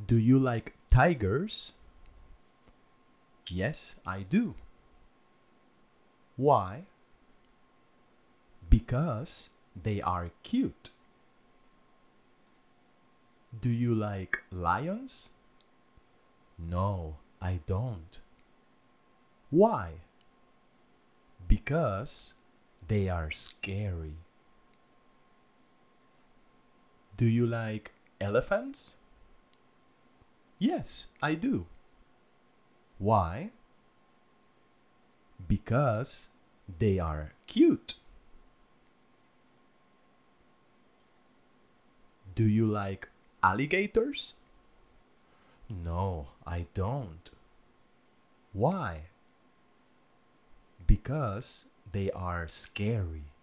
Do you like tigers? Yes, I do. Why? Because they are cute. Do you like lions? No, I don't. Why? Because they are scary. Do you like elephants? Yes, I do. Why? Because they are cute. Do you like alligators? No, I don't. Why? Because they are scary.